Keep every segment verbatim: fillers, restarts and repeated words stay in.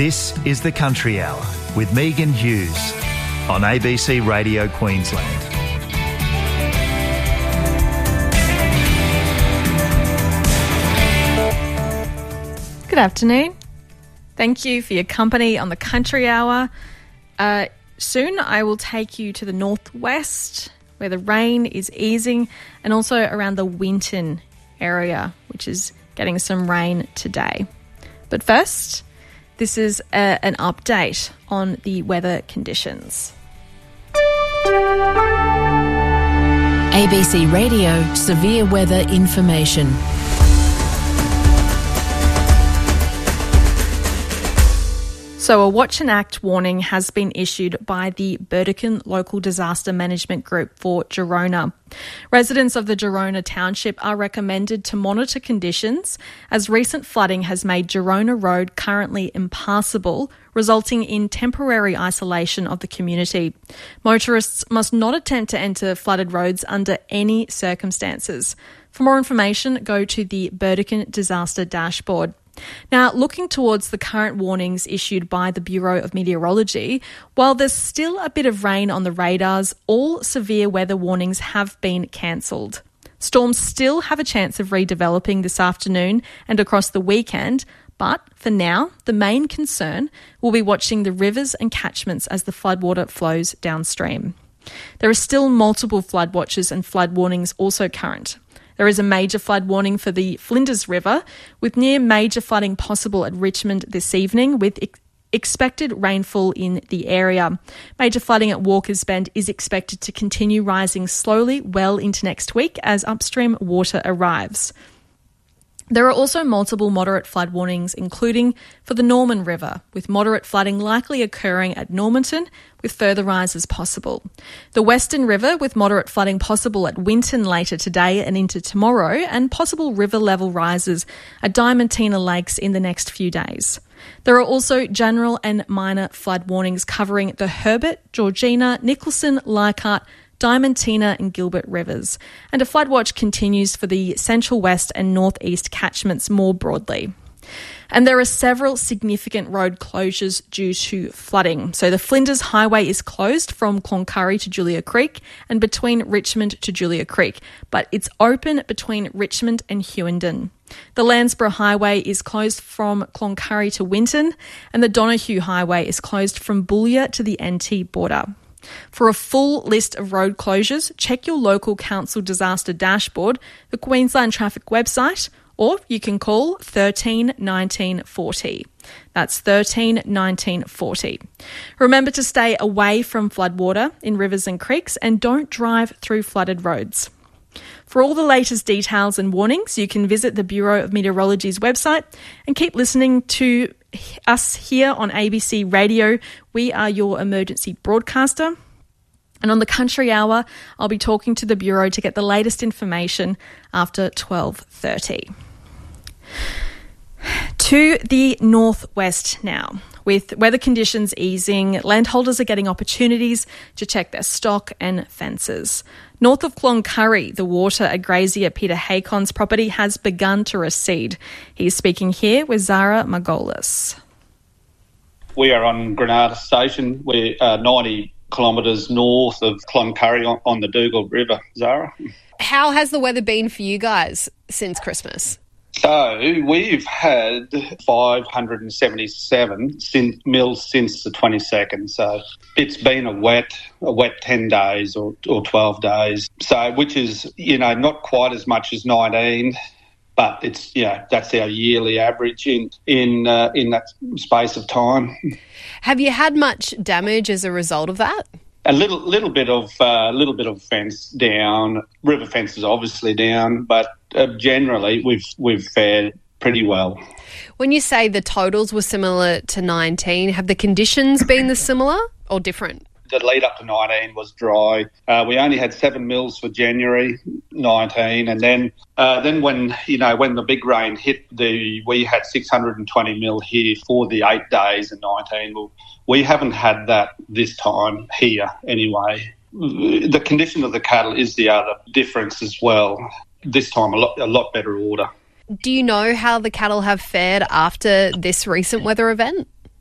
This is the Country Hour with Megan Hughes on A B C Radio Queensland. Good afternoon. Thank you for your company on the Country Hour. Uh, soon I will take you to the northwest where the rain is easing, and also around the Winton area, which is getting some rain today. But first, this is a, an update on the weather conditions. A B C Radio Severe Weather Information. So a Watch and Act warning has been issued by the Burdekin Local Disaster Management Group for Girona. Residents of the Girona Township are recommended to monitor conditions as recent flooding has made Girona Road currently impassable, resulting in temporary isolation of the community. Motorists must not attempt to enter flooded roads under any circumstances. For more information, go to the Burdekin Disaster Dashboard. Now, looking towards the current warnings issued by the Bureau of Meteorology, while there's still a bit of rain on the radars, all severe weather warnings have been cancelled. Storms still have a chance of redeveloping this afternoon and across the weekend, but for now, the main concern will be watching the rivers and catchments as the floodwater flows downstream. There are still multiple flood watches and flood warnings also current. There is a major flood warning for the Flinders River, with near major flooding possible at Richmond this evening, with ex- expected rainfall in the area. Major flooding at Walker's Bend is expected to continue rising slowly well into next week as upstream water arrives. There are also multiple moderate flood warnings, including for the Norman River, with moderate flooding likely occurring at Normanton, with further rises possible. The Western River, with moderate flooding possible at Winton later today and into tomorrow, and possible river level rises at Diamantina Lakes in the next few days. There are also general and minor flood warnings covering the Herbert, Georgina, Nicholson, Leichhardt, Diamantina and Gilbert rivers, and a flood watch continues for the central west and northeast catchments more broadly. And there are several significant road closures due to flooding. So the Flinders Highway is closed from Cloncurry to Julia Creek and between Richmond to Julia Creek, but it's open between Richmond and Hughenden. The Landsborough Highway is closed from Cloncurry to Winton, and the Donoghue Highway is closed from Boulia to the N T border. For a full list of road closures, check your local council disaster dashboard, the Queensland Traffic website, or you can call thirteen nineteen forty. That's thirteen nineteen forty. Remember to stay away from floodwater in rivers and creeks and don't drive through flooded roads. For all the latest details and warnings, you can visit the Bureau of Meteorology's website and keep listening to us here on A B C Radio. We are your emergency broadcaster. And on the Country Hour, I'll be talking to the Bureau to get the latest information after twelve thirty. To the northwest now. With weather conditions easing, landholders are getting opportunities to check their stock and fences. North of Cloncurry, the water at grazier Peter Haycon's property has begun to recede. He's speaking here with Zara Margolis. We are on Granada Station. We're uh, ninety kilometres north of Cloncurry on, on the Dougal River, Zara. How has the weather been for you guys since Christmas? So we've had five hundred seventy-seven sin- mils since the twenty-second. So it's been a wet, a wet ten days or, or twelve days. So which is, you know, not quite as much as nineteen, but it's, you know, that's our yearly average in in uh, in that space of time. Have you had much damage as a result of that? A little, little bit of, uh, little bit of fence down. River fence is obviously down, but uh, generally we've we've fared pretty well. When you say the totals were similar to nineteen, have the conditions been the similar or different? The lead up to nineteen was dry. Uh, we only had seven mils for January nineteen, and then uh, then when you know when the big rain hit, the we had six hundred twenty mil here for the eight days in nineteen. Well, we haven't had that this time here anyway. The condition of the cattle is the other difference as well. This time a lot a lot better order. Do you know how the cattle have fared after this recent weather event?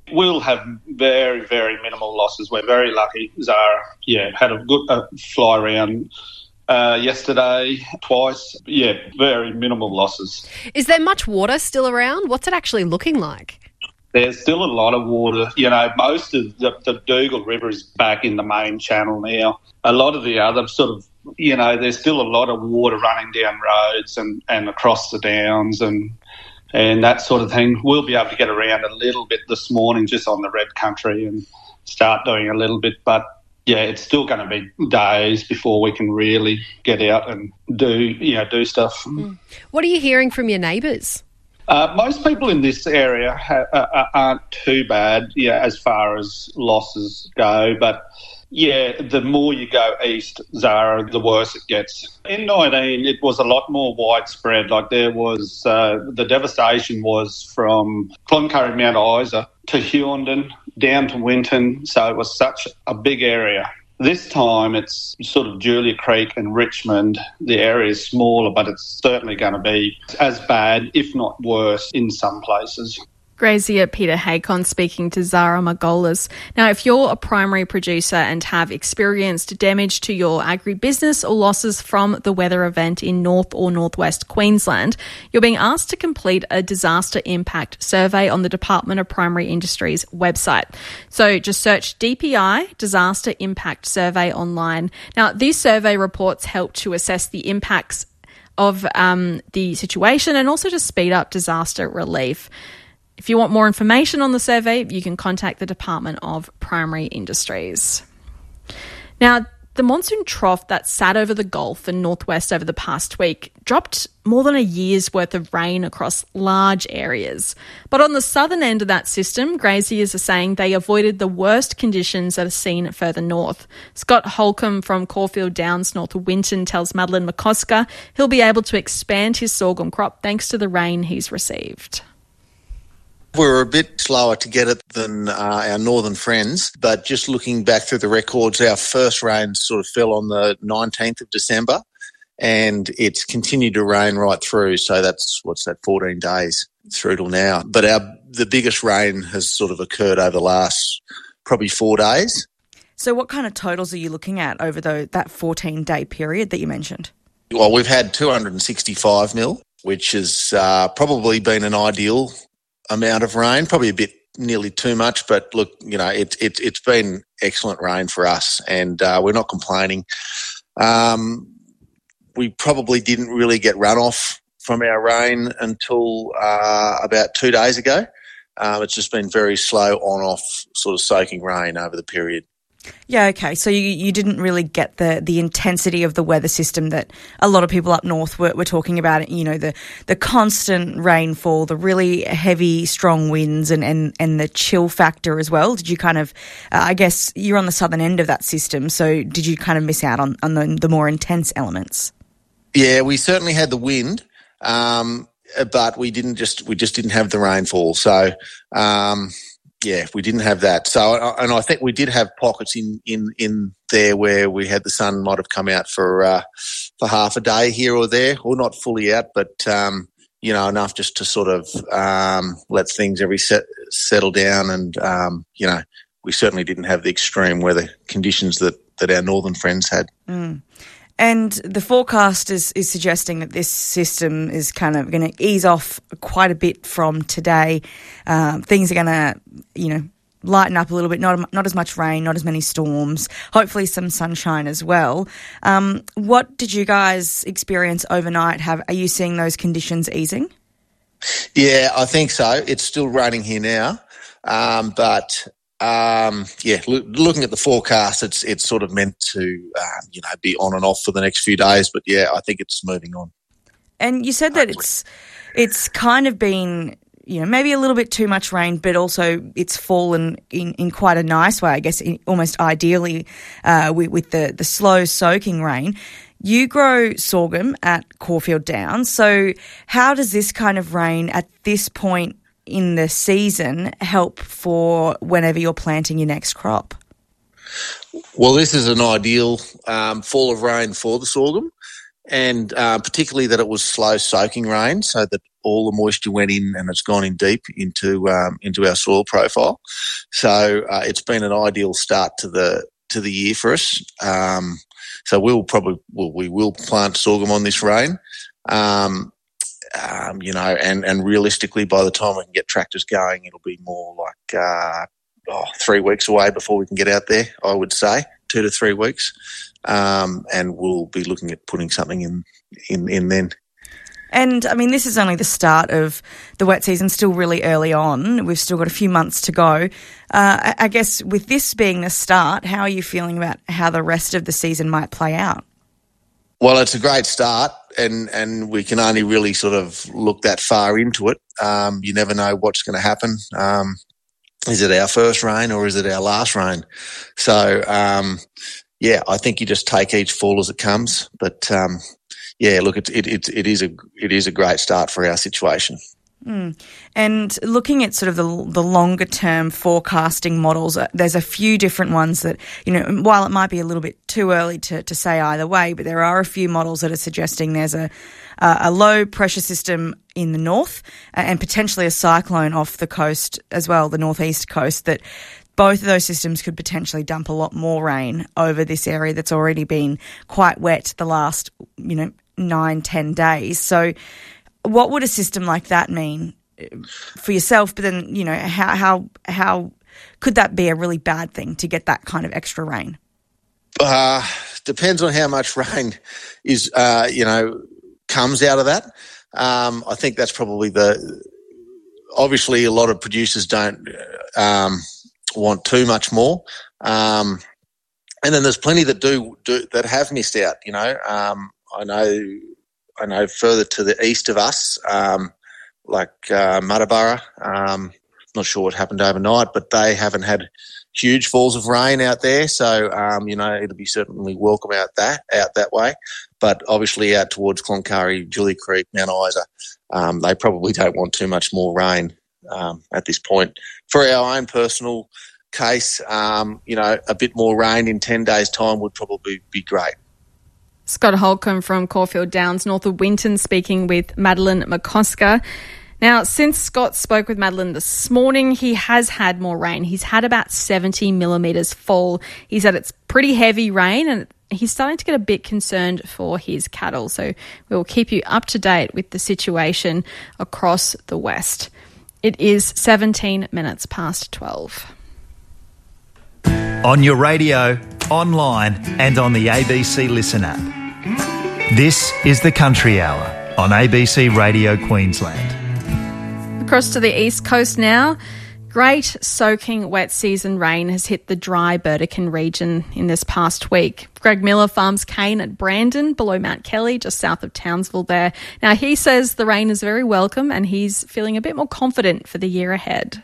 We'll have very, very minimal losses. We're very lucky. Zara, yeah, had a good uh, fly around uh, yesterday, twice. Yeah, very minimal losses. Is there much water still around? What's it actually looking like? There's still a lot of water. You know, most of the, the Dougal River is back in the main channel now. A lot of the other sort of, you know, there's still a lot of water running down roads and, and across the downs and and that sort of thing. We'll be able to get around a little bit this morning just on the red country and start doing a little bit. But, yeah, it's still going to be days before we can really get out and do, you know, do stuff. Mm. What are you hearing from your neighbours? Uh, most people in this area ha- uh, aren't too bad, yeah, as far as losses go. But, yeah, the more you go east, Zara, the worse it gets. In nineteen, it was a lot more widespread. Like there was, uh, the devastation was from Cloncurry, Mount Isa to Hughenden, down to Winton. So it was such a big area. This time it's sort of Julia Creek and Richmond. The area is smaller, but it's certainly going to be as bad, if not worse, in some places. Grazier Peter Haycon speaking to Zara Margolis. Now, if you're a primary producer and have experienced damage to your agribusiness or losses from the weather event in North or Northwest Queensland, you're being asked to complete a disaster impact survey on the Department of Primary Industries website. So just search D P I, Disaster Impact Survey online. Now, these survey reports help to assess the impacts of um, the situation and also to speed up disaster relief. If you want more information on the survey, you can contact the Department of Primary Industries. Now, the monsoon trough that sat over the Gulf and Northwest over the past week dropped more than a year's worth of rain across large areas. But on the southern end of that system, graziers are saying they avoided the worst conditions that are seen further north. Scott Holcomb from Caulfield Downs, north of Winton, tells Madeline McCosker he'll be able to expand his sorghum crop thanks to the rain he's received. We were a bit slower to get it than uh, our northern friends, but just looking back through the records, our first rain sort of fell on the nineteenth of December and it's continued to rain right through. So that's, what's that, fourteen days through till now. But our the biggest rain has sort of occurred over the last probably four days. So what kind of totals are you looking at over the, that fourteen-day period that you mentioned? Well, we've had two hundred sixty-five mil, which has uh, probably been an ideal amount of rain, probably a bit nearly too much, but look, you know, it, it, it's been excellent rain for us and uh, we're not complaining. Um, we probably didn't really get runoff from our rain until uh, about two days ago. Um, it's just been very slow on-off sort of soaking rain over the period. Yeah, okay. So you, you didn't really get the, the intensity of the weather system that a lot of people up north were, were talking about, you know, the, the constant rainfall, the really heavy, strong winds and, and, and the chill factor as well. Did you kind of, uh, I guess you're on the southern end of that system, so did you kind of miss out on, on the, the more intense elements? Yeah, we certainly had the wind, um, but we didn't just, we just didn't have the rainfall. So, um, yeah, we didn't have that. So, and I think we did have pockets in, in, in there where we had the sun might have come out for uh, for half a day here or there, or not fully out, but um, you know, enough just to sort of um, let things every set, settle down. And um, you know, we certainly didn't have the extreme weather conditions that that our northern friends had. Mm. And the forecast is, is suggesting that this system is kind of going to ease off quite a bit from today. Um, things are going to, you know, lighten up a little bit, not not as much rain, not as many storms, hopefully some sunshine as well. Um, what did you guys experience overnight? Have Are you seeing those conditions easing? Yeah, I think so. It's still raining here now, um, but... Um, yeah, lo- looking at the forecast, it's it's sort of meant to, um, you know, be on and off for the next few days. But yeah, I think it's moving on. And you said that it's it's kind of been, you know, maybe a little bit too much rain, but also it's fallen in, in quite a nice way, I guess, in, almost ideally uh, with, with the, the slow soaking rain. You grow sorghum at Caulfield Downs, so how does this kind of rain at this point in the season help for whenever you're planting your next crop? Well, this is an ideal um, fall of rain for the sorghum, and uh, particularly that it was slow soaking rain, so that all the moisture went in and it's gone in deep into um, into our soil profile. So uh, it's been an ideal start to the to the year for us. Um, so we'll probably well, we will plant sorghum on this rain. Um, um, you know, and, and realistically, by the time we can get tractors going, it'll be more like uh, oh, three weeks away before we can get out there, I would say, two to three weeks. Um, and we'll be looking at putting something in, in, in then. And, I mean, this is only the start of the wet season, still really early on. We've still got a few months to go. Uh, I guess with this being the start, how are you feeling about how the rest of the season might play out? Well, it's a great start, and, and we can only really sort of look that far into it. Um, you never know what's going to happen. Um, is it our first rain or is it our last rain? So, um, yeah, I think you just take each fall as it comes. But, um, yeah, look, it, it, it, it, is a, it is a great start for our situation. Mm. And looking at sort of the, the longer term forecasting models, uh, there's a few different ones that, you know, while it might be a little bit too early to, to say either way, but there are a few models that are suggesting there's a, uh, a low pressure system in the north uh, and potentially a cyclone off the coast as well, the northeast coast, that both of those systems could potentially dump a lot more rain over this area that's already been quite wet the last, you know, nine, ten days. So what would a system like that mean for yourself? But then, you know, how how how could that be a really bad thing to get that kind of extra rain? Uh, depends on how much rain is, uh, you know, comes out of that. Um, I think that's probably the. Obviously, a lot of producers don't um, want too much more, um, and then there's plenty that do, do that have missed out. You know, um, I know. I know further to the east of us, um, like uh, Muttaburra, um, not sure what happened overnight, but they haven't had huge falls of rain out there. So, um, you know, it'll be certainly welcome out that out that way. But obviously out towards Cloncurry, Julie Creek, Mount Isa, um, they probably don't want too much more rain um, at this point. For our own personal case, um, you know, a bit more rain in ten days' time would probably be great. Scott Holcomb from Caulfield Downs, north of Winton, speaking with Madeline McCosker. Now, since Scott spoke with Madeline this morning, he has had more rain. He's had about seventy millimetres fall. He said it's pretty heavy rain and he's starting to get a bit concerned for his cattle. So we will keep you up to date with the situation across the west. It is seventeen minutes past twelve. On your radio, online and on the A B C Listen app. This is the Country Hour on A B C Radio Queensland. Across to the east coast now. Great soaking wet season rain has hit the dry Burdekin region in this past week. Greg Miller farms cane at Brandon below Mount Kelly, just south of Townsville there. Now, he says the rain is very welcome and he's feeling a bit more confident for the year ahead.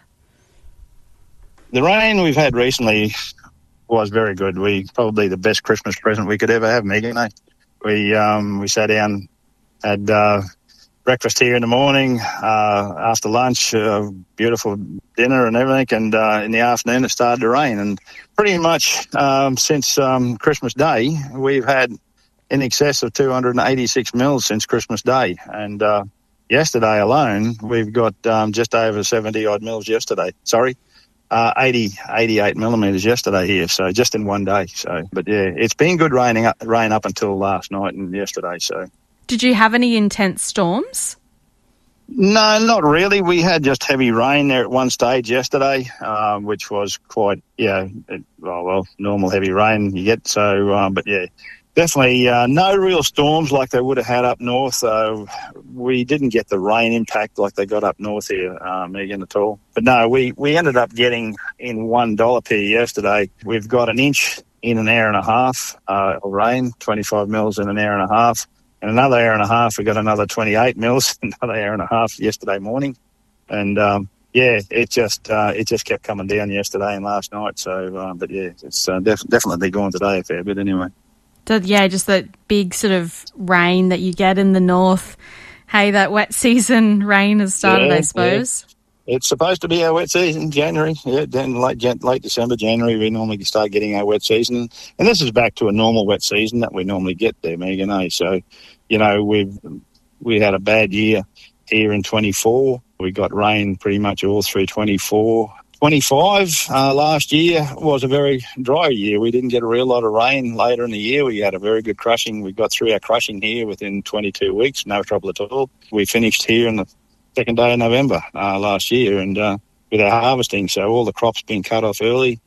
The rain we've had recently was very good. We probably the best Christmas present we could ever have, Megan. Eh? We um, we sat down, had uh, breakfast here in the morning, uh, after lunch, uh, beautiful dinner and everything, and uh, in the afternoon it started to rain. And pretty much um, since um, Christmas Day, we've had in excess of two hundred eighty-six mils since Christmas Day. And uh, yesterday alone, we've got um, just over seventy odd mils yesterday. Sorry. Uh, eighty, eighty-eight millimetres yesterday here, so just in one day. So, but yeah, it's been good raining up, rain up until last night and yesterday. So, did you have any intense storms? No, not really. We had just heavy rain there at one stage yesterday, um, which was quite, yeah, it, well, well, normal heavy rain you get. So, um, but yeah, definitely uh, no real storms like they would have had up north. Uh, we didn't get the rain impact like they got up north here, uh, Megan, at all. But no, we, we ended up getting in one dollar pair yesterday. We've got an inch in an hour and a half uh, of rain, twenty-five mils in an hour and a half. And another hour and a half, we got another twenty-eight mils, another hour and a half yesterday morning. And, um, yeah, it just uh, it just kept coming down yesterday and last night. So, uh, but yeah, it's uh, def- definitely going today a fair bit anyway. Yeah, just that big sort of rain that you get in the north. Hey, that wet season rain has started, yeah, I suppose. Yeah. It's supposed to be our wet season, January. Yeah, then late, late December, January, we normally start getting our wet season. And this is back to a normal wet season that we normally get there, Megan. Eh? So you know, we've we had a bad year here in twenty-four. We got rain pretty much all through twenty-four. twenty-five uh, last year was a very dry year. We didn't get a real lot of rain later in the year. We had a very good crushing. We got through our crushing here within twenty-two weeks, no trouble at all. We finished here on the second day of November uh, last year and uh, with our harvesting, so all the crops being cut off early.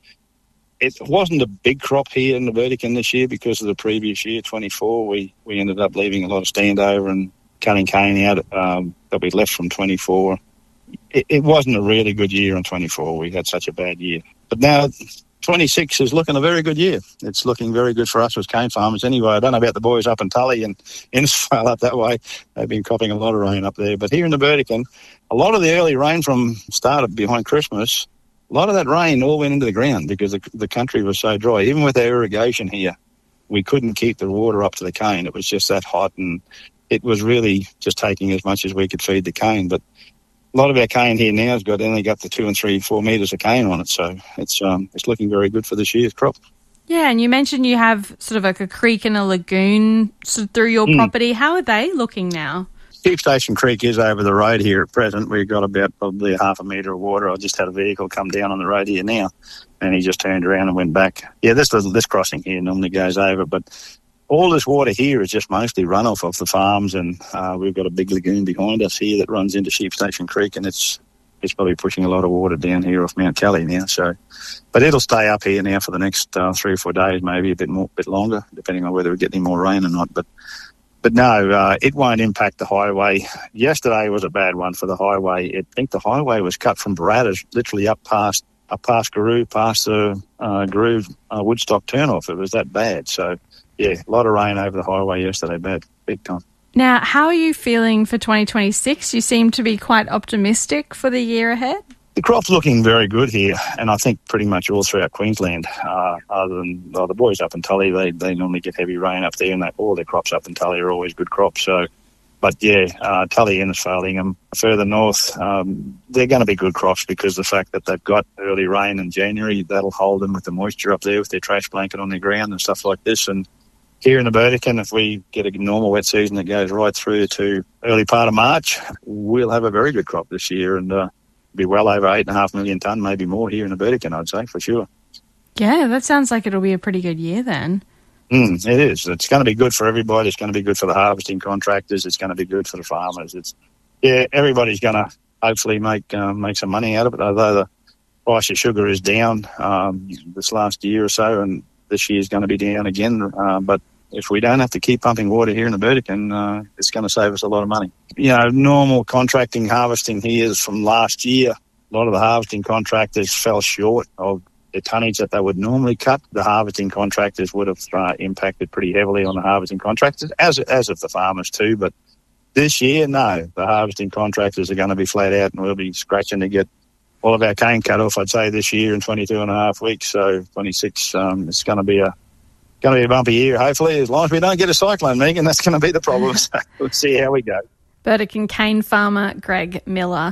It wasn't a big crop here in the Burdekin this year because of the previous year, twenty-four. We, we ended up leaving a lot of standover and cutting cane out um, that we left from twenty-four. It, it wasn't a really good year in twenty-four. We had such a bad year. But now twenty-six is looking a very good year. It's looking very good for us as cane farmers anyway. I don't know about the boys up in Tully and Innisfail up that way. They've been copping a lot of rain up there. But here in the Burdekin, a lot of the early rain from started behind Christmas, a lot of that rain all went into the ground because the, the country was so dry. Even with our irrigation here, we couldn't keep the water up to the cane. It was just that hot, and it was really just taking as much as we could feed the cane. But a lot of our cane here now has got only got the two and three, four metres of cane on it, so it's um it's looking very good for this year's crop. Yeah, and you mentioned you have sort of like a creek and a lagoon sort of through your mm. property. How are they looking now? Sheep Station Creek is over the road here at present. We've got about probably a half a metre of water. I just had a vehicle come down on the road here now, and he just turned around and went back. Yeah, this this crossing here normally goes over, but all this water here is just mostly runoff off the farms, and uh, we've got a big lagoon behind us here that runs into Sheep Station Creek, and it's it's probably pushing a lot of water down here off Mount Kelly now. So, but it'll stay up here now for the next uh, three or four days, maybe a bit more, bit longer, depending on whether we get any more rain or not. But but no, uh, it won't impact the highway. Yesterday was a bad one for the highway. I think the highway was cut from Baratta literally up past up past Garoo, past the uh, Garoo uh, Woodstock turnoff. It was that bad. So. Yeah, a lot of rain over the highway yesterday, bad, big time. Now, how are you feeling for twenty twenty-six? You seem to be quite optimistic for the year ahead. The crop's looking very good here, and I think pretty much all throughout Queensland, uh, other than well, the boys up in Tully, they, they normally get heavy rain up there, and they, all their crops up in Tully are always good crops. So, but yeah, uh, Tully, Innisfail, Ingham, further north, um, they're going to be good crops because the fact that they've got early rain in January, that'll hold them with the moisture up there with their trash blanket on their ground and stuff like this. And here in the Burdekin, if we get a normal wet season that goes right through to early part of March, we'll have a very good crop this year and uh, be well over eight and a half million tonne, maybe more here in the Burdekin, I'd say, for sure. Yeah, that sounds like it'll be a pretty good year then. Mm, it is. It's going to be good for everybody. It's going to be good for the harvesting contractors. It's going to be good for the farmers. It's yeah, everybody's going to hopefully make uh, make some money out of it, although the price of sugar is down um, this last year or so, and this year's going to be down again, uh, but if we don't have to keep pumping water here in the Burdekin, uh, it's going to save us a lot of money. You know, normal contracting harvesting here is from last year. A lot of the harvesting contractors fell short of the tonnage that they would normally cut. The harvesting contractors would have uh, impacted pretty heavily on the harvesting contractors, as as of the farmers too. But this year, no, the harvesting contractors are going to be flat out, and we'll be scratching to get all of our cane cut off, I'd say, this year in twenty-two and a half weeks. So twenty-six, um, it's going to be a going to be a bumpy year, hopefully, as long as we don't get a cyclone, Megan. That's going to be the problem. So we'll see how we go. Burdekin cane farmer Greg Miller.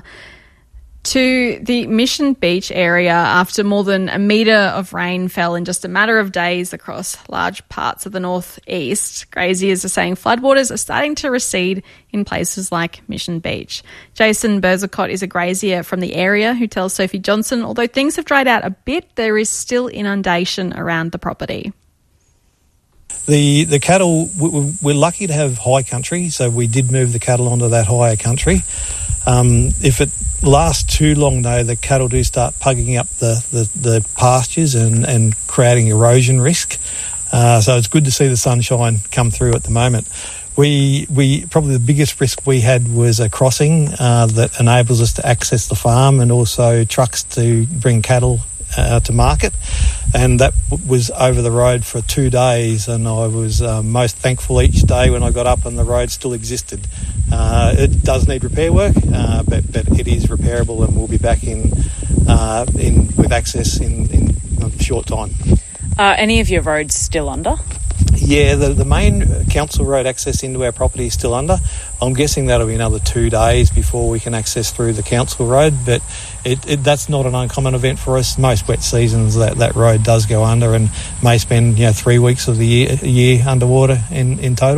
To the Mission Beach area, after more than a metre of rain fell in just a matter of days across large parts of the northeast, graziers are saying floodwaters are starting to recede in places like Mission Beach. Jason Berzicott is a grazier from the area who tells Sophie Johnson, although things have dried out a bit, there is still inundation around the property. The the cattle, we're lucky to have high country, so we did move the cattle onto that higher country. Um, if it lasts too long, though, the cattle do start pugging up the, the, the pastures and, and creating erosion risk. Uh, so it's good to see the sunshine come through at the moment. We we probably the biggest risk we had was a crossing uh, that enables us to access the farm and also trucks to bring cattle uh, to market. And that was over the road for two days, and I was uh, most thankful each day when I got up and the road still existed. Uh, it does need repair work, uh, but, but it is repairable, and we'll be back in uh, in with access in, in a short time. Are any of your roads still under? Yeah, the, the main council road access into our property is still under. I'm guessing that'll be another two days before we can access through the council road, but it, it, that's not an uncommon event for us. Most wet seasons that, that road does go under and may spend you know three weeks of the year, year underwater in, in total.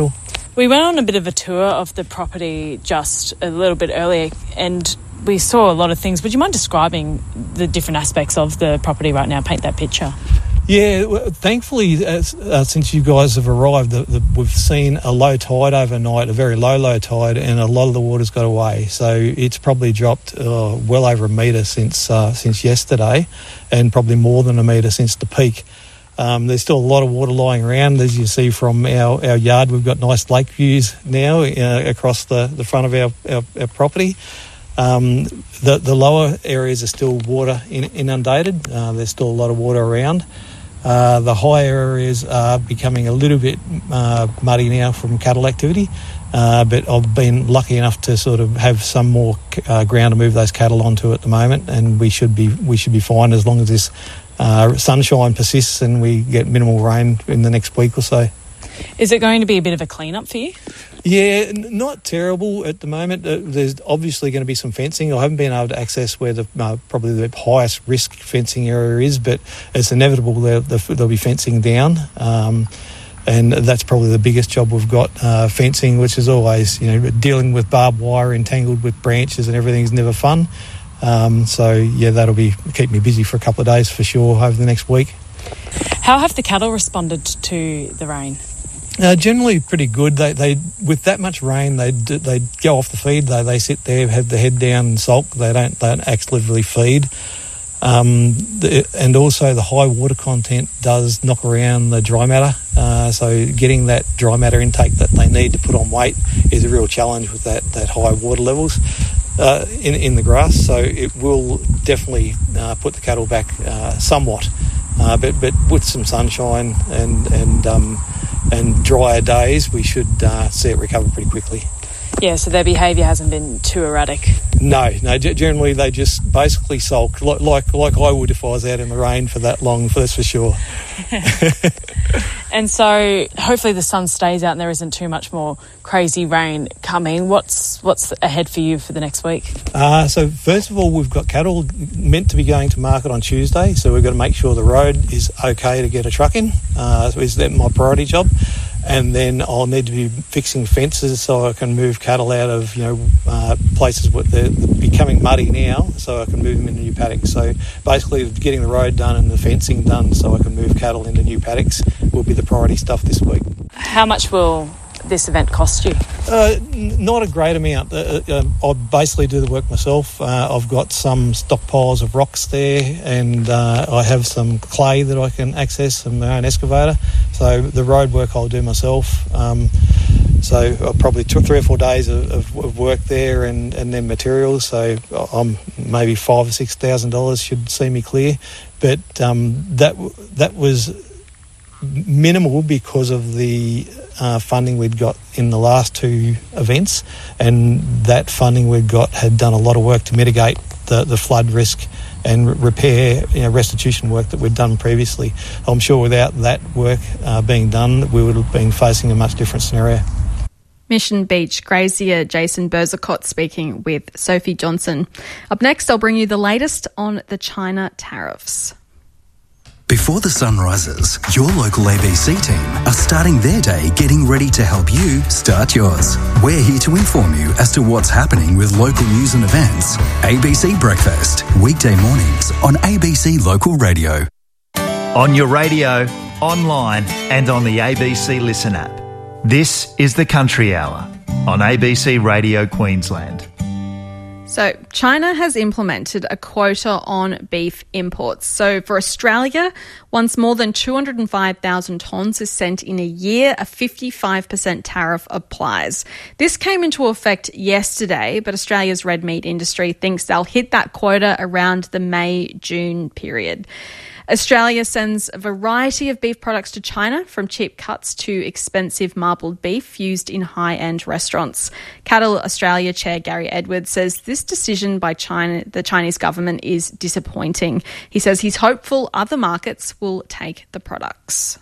We went on a bit of a tour of the property just a little bit earlier and we saw a lot of things. Would you mind describing the different aspects of the property right now? Paint that picture. Yeah, well, thankfully, uh, uh, since you guys have arrived, the, the, we've seen a low tide overnight, a very low, low tide, and a lot of the water's got away. So it's probably dropped uh, well over a metre since uh, since yesterday, and probably more than a metre since the peak. Um, there's still a lot of water lying around. As you see from our, our yard, we've got nice lake views now uh, across the, the front of our, our, our property. Um, the, the lower areas are still water in, inundated. Uh, there's still a lot of water around. Uh, the higher areas are becoming a little bit uh, muddy now from cattle activity, uh, but I've been lucky enough to sort of have some more uh, ground to move those cattle onto at the moment, and we should be we should be fine as long as this uh, sunshine persists and we get minimal rain in the next week or so. Is it going to be a bit of a clean-up for you? Yeah, n- not terrible at the moment. Uh, there's obviously going to be some fencing. I haven't been able to access where the uh, probably the highest risk fencing area is, but it's inevitable that there'll be fencing down. Um, and that's probably the biggest job we've got, uh, fencing, which is always, you know, dealing with barbed wire entangled with branches and everything is never fun. Um, so, yeah, that'll be keep me busy for a couple of days for sure over the next week. How have the cattle responded to the rain? Uh, generally pretty good. They they with that much rain, they they go off the feed. They they sit there, have the head down and sulk. They don't they don't actively feed. Um, the, and also the high water content does knock around the dry matter. Uh, so getting that dry matter intake that they need to put on weight is a real challenge with that that high water levels uh, in in the grass. So it will definitely uh, put the cattle back uh, somewhat, uh, but but with some sunshine and and um, and drier days, we should uh, see it recover pretty quickly. Yeah, so their behaviour hasn't been too erratic. No, no. Generally, they just basically sulk, like like, like I would if I was out in the rain for that long. That's for sure. And so, hopefully, the sun stays out and there isn't too much more crazy rain coming. What's what's ahead for you for the next week? Uh, so, first of all, we've got cattle meant to be going to market on Tuesday, so we've got to make sure the road is okay to get a truck in. Uh, so is that my priority job? And then I'll need to be fixing fences so I can move cattle out of, you know, uh, places where they're becoming muddy now, so I can move them into new paddocks. So basically getting the road done and the fencing done so I can move cattle into new paddocks will be the priority stuff this week. How much will this event cost you? Uh, n- not a great amount. Uh, uh, I basically do the work myself. Uh, I've got some stockpiles of rocks there, and uh, I have some clay that I can access from my own excavator. So the road work I'll do myself. Um, so I probably took three or four days of, of, of work there, and, and then materials. So I'm maybe five or six thousand dollars should see me clear. But um, that that was minimal because of the uh, funding we'd got in the last two events, and that funding we'd got had done a lot of work to mitigate the, the flood risk and repair, you know, restitution work that we'd done previously. I'm sure without that work uh, being done, we would have been facing a much different scenario. Mission Beach grazier Jason Berzicott speaking with Sophie Johnson. Up next, I'll bring you the latest on the China tariffs. Before the sun rises, your local A B C team are starting their day getting ready to help you start yours. We're here to inform you as to what's happening with local news and events. A B C Breakfast, weekday mornings on A B C Local Radio. On your radio, online and on the A B C Listen app. This is the Country Hour on A B C Radio Queensland. So China has implemented a quota on beef imports. So for Australia, once more than two hundred five thousand tonnes is sent in a year, a fifty-five percent tariff applies. This came into effect yesterday, but Australia's red meat industry thinks they'll hit that quota around the May-June period. Australia sends a variety of beef products to China, from cheap cuts to expensive marbled beef used in high-end restaurants. Cattle Australia Chair Gary Edwards says this decision by China, the Chinese government, is disappointing. He says he's hopeful other markets will take the products.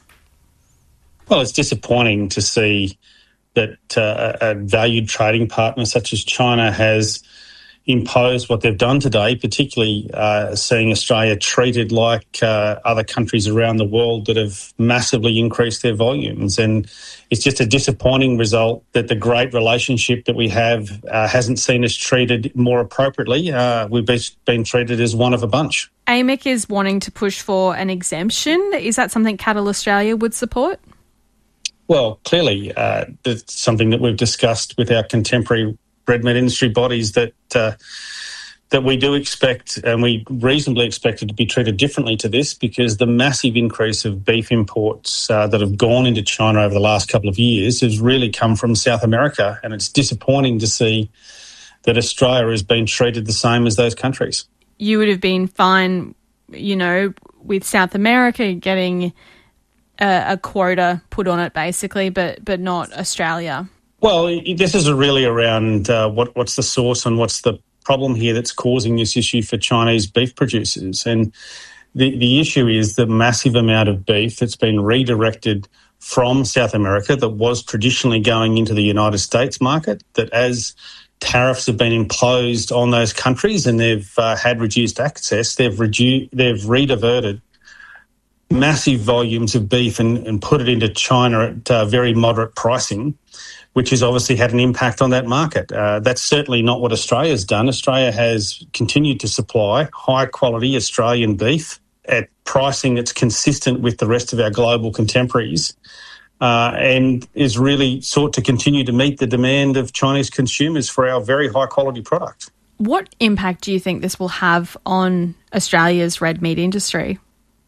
Well, it's disappointing to see that uh, a valued trading partner such as China has, imposed what they've done today, particularly uh, seeing Australia treated like uh, other countries around the world that have massively increased their volumes. And it's just a disappointing result that the great relationship that we have uh, hasn't seen us treated more appropriately. Uh, we've been, been treated as one of a bunch. A M E C is wanting to push for an exemption. Is that something Cattle Australia would support? Well, clearly, uh, that's something that we've discussed with our contemporary red meat industry bodies, that uh, that we do expect, and we reasonably expect it to be treated differently to this, because the massive increase of beef imports uh, that have gone into China over the last couple of years has really come from South America, and it's disappointing to see that Australia has been treated the same as those countries. You would have been fine, you know, with South America getting a, a quota put on it, basically, but but not Australia. Well, this is really around uh, what, what's the source and what's the problem here that's causing this issue for Chinese beef producers. And the, the issue is the massive amount of beef that's been redirected from South America that was traditionally going into the United States market, that as tariffs have been imposed on those countries and they've uh, had reduced access, they've, redu- they've rediverted massive volumes of beef and, and put it into China at uh, very moderate pricing, which has obviously had an impact on that market. Uh, that's certainly not what Australia's done. Australia has continued to supply high-quality Australian beef at pricing that's consistent with the rest of our global contemporaries, uh, and is really sought to continue to meet the demand of Chinese consumers for our very high-quality product. What impact do you think this will have on Australia's red meat industry?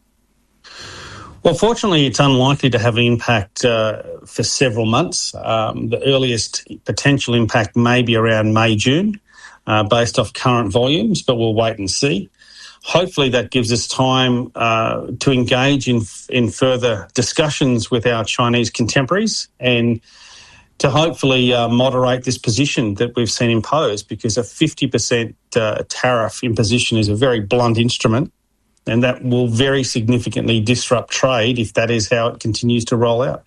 Well, fortunately, it's unlikely to have an impact uh, for several months. Um, the earliest potential impact may be around May, June, uh, based off current volumes, but we'll wait and see. Hopefully that gives us time uh, to engage in, in further discussions with our Chinese contemporaries and to hopefully uh, moderate this position that we've seen imposed, because a fifty percent uh, tariff imposition is a very blunt instrument, and that will very significantly disrupt trade if that is how it continues to roll out.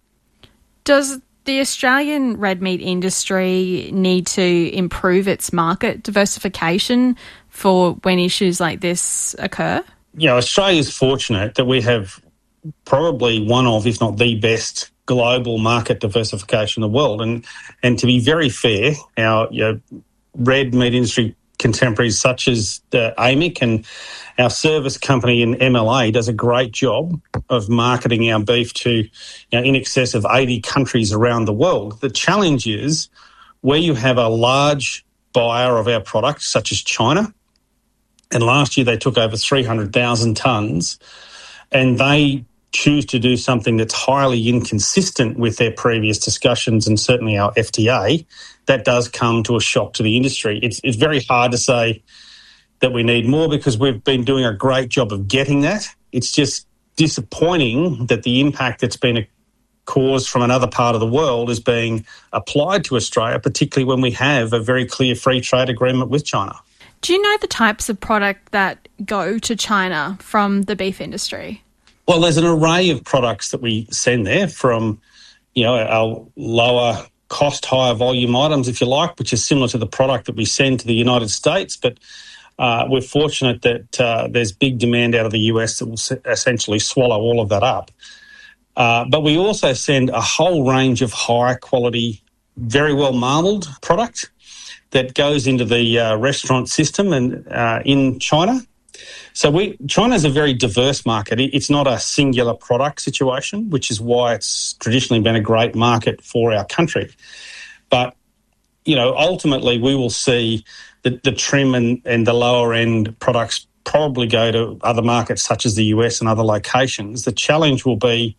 Does the Australian red meat industry need to improve its market diversification for when issues like this occur? You know, Australia is fortunate that we have probably one of, if not the best, global market diversification in the world. And and to be very fair, our you know, red meat industry contemporaries such as uh, A M E C and our service company in M L A does a great job of marketing our beef to you know, in excess of eighty countries around the world. The challenge is where you have a large buyer of our products, such as China, and last year they took over three hundred thousand tonnes, and they choose to do something that's highly inconsistent with their previous discussions and certainly our F T A, that does come to a shock to the industry. It's, it's very hard to say that we need more because we've been doing a great job of getting that. It's just disappointing that the impact that's been caused from another part of the world is being applied to Australia, particularly when we have a very clear free trade agreement with China. Do you know the types of product that go to China from the beef industry? Well, there's an array of products that we send there, from, you know, our lower cost, higher volume items, if you like, which is similar to the product that we send to the United States. But uh, we're fortunate that uh, there's big demand out of the U S that will essentially swallow all of that up. Uh, but we also send a whole range of high quality, very well marbled product that goes into the uh, restaurant system and uh, in China. So we China's a very diverse market. It's not a singular product situation, which is why it's traditionally been a great market for our country. But, you know, ultimately we will see the, the trim and, and the lower end products probably go to other markets such as the U S and other locations. The challenge will be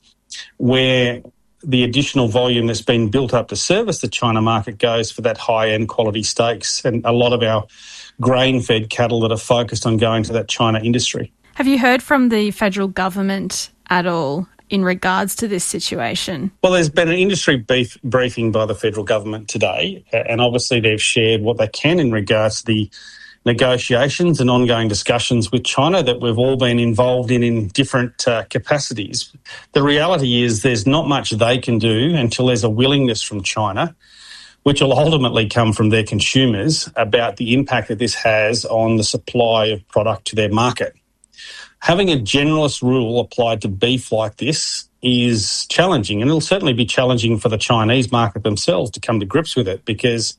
where the additional volume that's been built up to service the China market goes for that high-end quality steaks and a lot of our grain-fed cattle that are focused on going to that China industry. Have you heard from the federal government at all in regards to this situation? Well, there's been an industry beef briefing by the federal government today, and obviously they've shared what they can in regards to the negotiations and ongoing discussions with China that we've all been involved in in different uh, capacities. The reality is there's not much they can do until there's a willingness from China which will ultimately come from their consumers about the impact that this has on the supply of product to their market. Having a generalist rule applied to beef like this is challenging, and it'll certainly be challenging for the Chinese market themselves to come to grips with it, because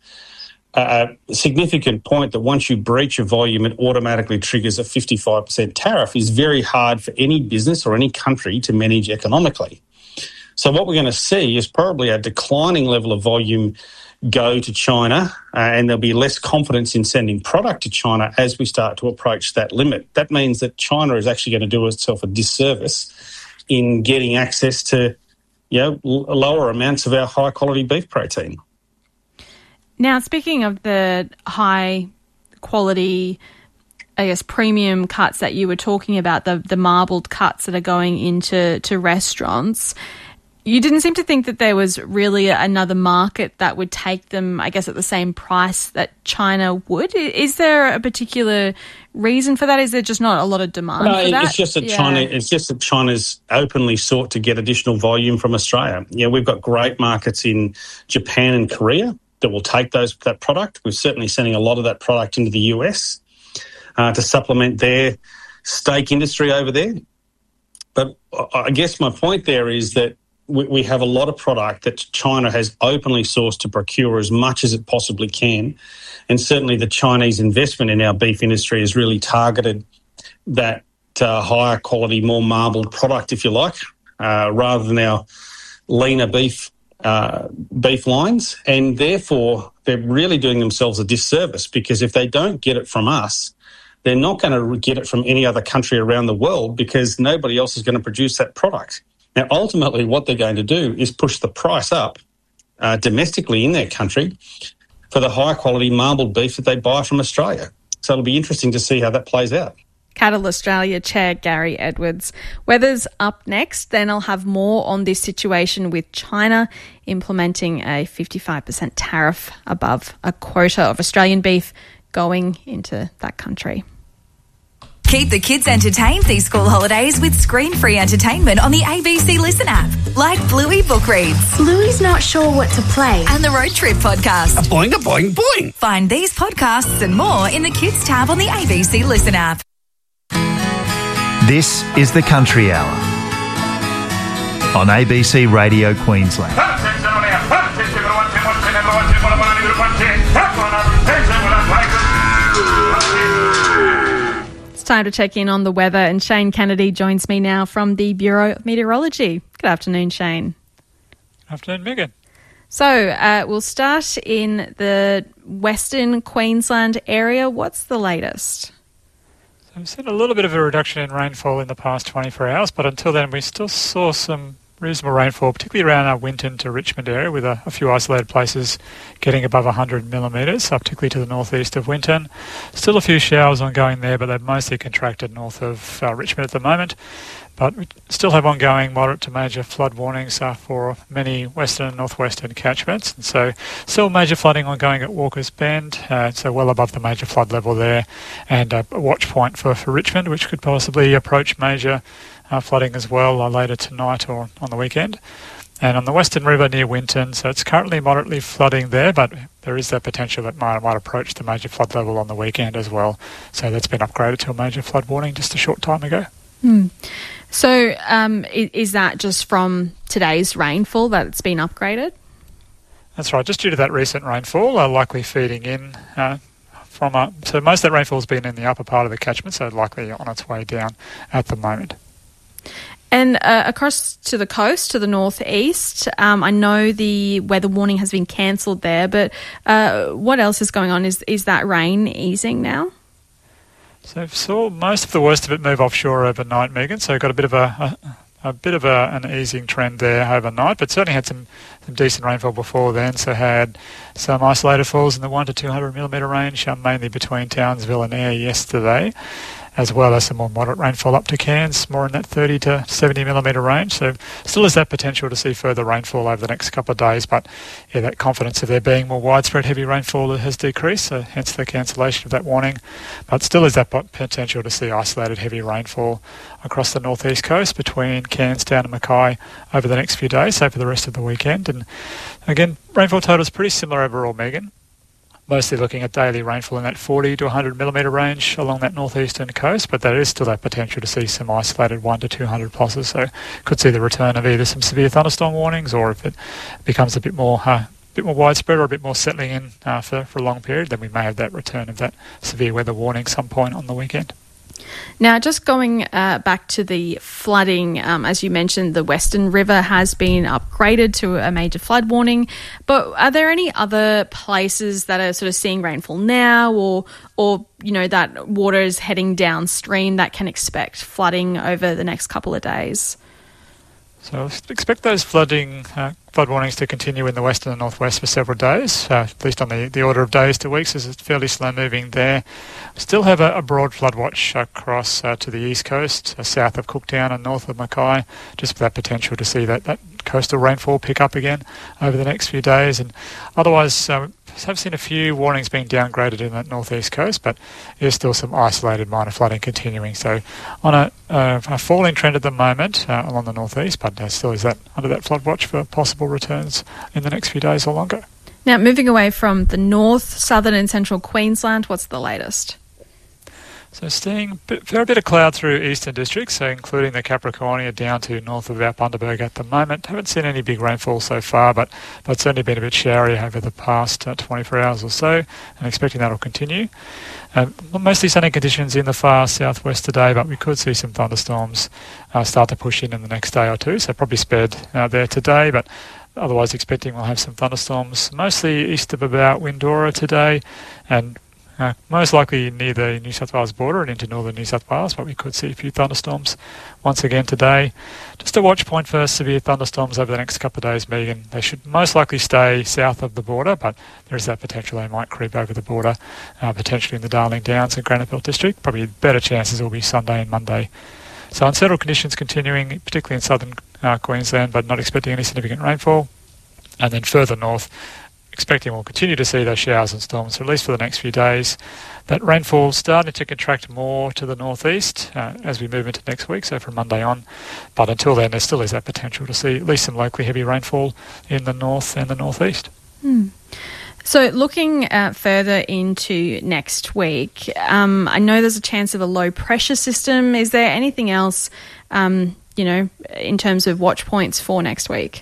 a significant point that once you breach a volume, it automatically triggers a fifty-five percent tariff is very hard for any business or any country to manage economically. So what we're going to see is probably a declining level of volume go to China, uh, and there'll be less confidence in sending product to China as we start to approach that limit. That means that China is actually going to do itself a disservice in getting access to, you know, l- lower amounts of our high-quality beef protein. Now, speaking of the high-quality, I guess, premium cuts that you were talking about, the, the marbled cuts that are going into to restaurants, you didn't seem to think that there was really another market that would take them, I guess, at the same price that China would. Is there a particular reason for that? Is there just not a lot of demand no, for that? It's just that yeah. China. It's just that China's openly sought to get additional volume from Australia. Yeah, we've got great markets in Japan and Korea that will take those that product. We're certainly sending a lot of that product into the U S uh, to supplement their steak industry over there. But I guess my point there is that we have a lot of product that China has openly sourced to procure as much as it possibly can. And certainly the Chinese investment in our beef industry has really targeted that uh, higher quality, more marbled product, if you like, uh, rather than our leaner beef uh, beef lines. And therefore, they're really doing themselves a disservice, because if they don't get it from us, they're not going to get it from any other country around the world, because nobody else is going to produce that product. Now, ultimately, what they're going to do is push the price up uh, domestically in their country for the high-quality marbled beef that they buy from Australia. So it'll be interesting to see how that plays out. Cattle Australia Chair Gary Edwards. Weather's up next. Then I'll have more on this situation with China implementing a fifty-five percent tariff above a quota of Australian beef going into that country. Keep the kids entertained these school holidays with screen-free entertainment on the A B C Listen app, like Bluey Book Reads. Bluey's not sure what to play. And the Road Trip podcast. A boing, a boing, boing. Find these podcasts and more in the Kids tab on the A B C Listen app. This is the Country Hour on A B C Radio Queensland. Time to check in on the weather, and Shane Kennedy joins me now from the Bureau of Meteorology. Good afternoon, Shane. Good afternoon, Megan. So uh, we'll start in the Western Queensland area. What's the latest? So we've seen a little bit of a reduction in rainfall in the past twenty-four hours, but until then we still saw some reasonable rainfall, particularly around our Winton to Richmond area, with a, a few isolated places getting above one hundred millimetres, particularly to the northeast of Winton. Still a few showers ongoing there, but they've mostly contracted north of uh, Richmond at the moment. But we still have ongoing moderate to major flood warnings uh, for many western and northwestern catchments. And so still major flooding ongoing at Walker's Bend, uh, so well above the major flood level there, and uh, a watch point for, for Richmond, which could possibly approach major Uh, flooding as well uh, later tonight or on the weekend. And on the Western River near Winton, so it's currently moderately flooding there, but there is that potential that might, might approach the major flood level on the weekend as well. So that's been upgraded to a major flood warning just a short time ago. Hmm. So um, is, is that just from today's rainfall that it's been upgraded? That's right, just due to that recent rainfall, uh, likely feeding in uh, from a, so most of that rainfall has been in the upper part of the catchment, so likely on its way down at the moment. And uh, across to the coast, to the northeast, um, I know the weather warning has been cancelled there, but uh, what else is going on? Is is that rain easing now? So we saw most of the worst of it move offshore overnight, Megan, so got a bit of a, a, a bit of a, an easing trend there overnight, but certainly had some, some decent rainfall before then, so had some isolated falls in the one to two hundred millimetre range, um, mainly between Townsville and Ayr yesterday. as well as some more moderate rainfall up to Cairns, more in that thirty to seventy millimetre range. So still has that potential to see further rainfall over the next couple of days, but yeah, that confidence of there being more widespread heavy rainfall has decreased, so hence the cancellation of that warning. But still is that potential to see isolated heavy rainfall across the northeast coast between Cairns down to Mackay over the next few days, so for the rest of the weekend. And again, rainfall total is pretty similar overall, Megan. Mostly looking at daily rainfall in that forty to one hundred millimetre range along that northeastern coast, but there is still that potential to see some isolated one to two hundred pluses, so could see the return of either some severe thunderstorm warnings, or if it becomes a bit more uh, bit more widespread or a bit more settling in uh, for, for a long period, then we may have that return of that severe weather warning some point on the weekend. Now, just going uh, back to the flooding, um, as you mentioned, the Western River has been upgraded to a major flood warning. But are there any other places that are sort of seeing rainfall now, or, or you know, that water is heading downstream that can expect flooding over the next couple of days? So expect those flooding uh, flood warnings to continue in the western and northwest for several days, uh, at least on the, the order of days to weeks, as it's fairly slow moving there. Still have a, a broad flood watch across uh, to the east coast, uh, south of Cooktown and north of Mackay, just for that potential to see that, that coastal rainfall pick up again over the next few days. And otherwise, uh, have seen a few warnings being downgraded in that northeast coast, but there's still some isolated minor flooding continuing. So on a, uh, a falling trend at the moment uh, along the northeast, but there still is that under that flood watch for possible returns in the next few days or longer. Now, moving away from the north, southern and central Queensland, what's the latest? So seeing a bit, fair bit of cloud through eastern districts, so including the Capricornia down to north of our Bundaberg at the moment. Haven't seen any big rainfall so far, but, but it's certainly been a bit showery over the past uh, twenty-four hours or so, and expecting that will continue. Uh, mostly sunny conditions in the far southwest today, but we could see some thunderstorms uh, start to push in in the next day or two, so probably spared uh, there today, but otherwise expecting we'll have some thunderstorms mostly east of about Windora today, and Uh, most likely near the New South Wales border and into northern New South Wales, but we could see a few thunderstorms once again today. Just a watch point for severe thunderstorms over the next couple of days, Megan. They should most likely stay south of the border, but there is that potential they might creep over the border, uh, potentially in the Darling Downs and Granite Belt District. Probably better chances will be Sunday and Monday. So unsettled conditions continuing, particularly in southern uh, Queensland, but not expecting any significant rainfall. And then further north, expecting we'll continue to see those showers and storms for at least for the next few days. That rainfall starting to contract more to the northeast uh, as we move into next week, so from Monday on. But until then, there still is that potential to see at least some locally heavy rainfall in the north and the northeast. Hmm. So looking uh, further into next week, um, I know there's a chance of a low pressure system. Is there anything else, um, you know, in terms of watch points for next week?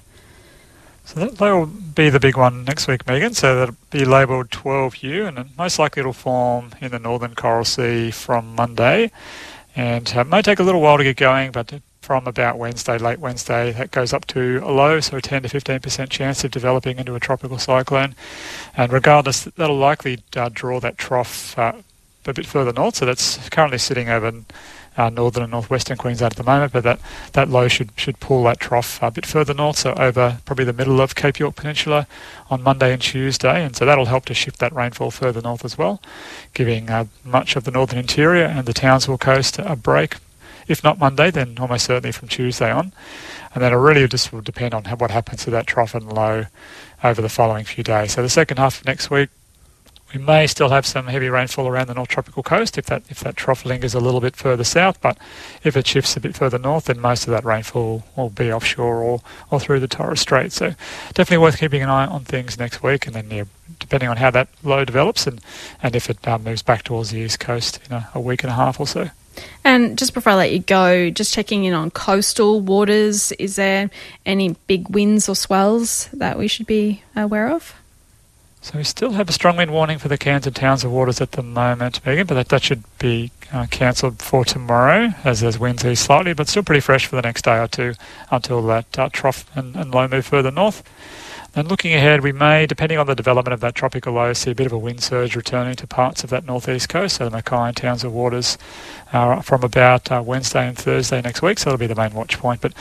So that will be the big one next week, Megan. So that'll be labelled twelve U, and most likely it'll form in the northern Coral Sea from Monday. And uh, it may take a little while to get going, but from about Wednesday, late Wednesday, that goes up to a low, so a ten to fifteen percent chance of developing into a tropical cyclone. And regardless, that'll likely uh, draw that trough uh, a bit further north. So that's currently sitting over Uh, northern and northwestern Queensland at the moment, but that, that low should should pull that trough a bit further north, so over probably the middle of Cape York Peninsula on Monday and Tuesday, and so that'll help to shift that rainfall further north as well, giving uh, much of the northern interior and the Townsville coast a break. If not Monday, then almost certainly from Tuesday on, and then it really just will depend on how, what happens to that trough and low over the following few days. So the second half of next week, we may still have some heavy rainfall around the North Tropical Coast if that if that trough lingers a little bit further south, but if it shifts a bit further north, then most of that rainfall will be offshore or, or through the Torres Strait. So definitely worth keeping an eye on things next week, and then yeah, depending on how that low develops and, and if it uh, moves back towards the east coast in a, a week and a half or so. And just before I let you go, just checking in on coastal waters, is there any big winds or swells that we should be aware of? So we still have a strong wind warning for the Cairns and Townsville waters at the moment, Megan, but that, that should be uh, cancelled for tomorrow as there's winds east slightly, but still pretty fresh for the next day or two until that uh, trough and, and low move further north. And looking ahead, we may, depending on the development of that tropical low, see a bit of a wind surge returning to parts of that northeast coast, so the Mackay and Townsville waters uh, from about uh, Wednesday and Thursday next week, so that'll be the main watch point. But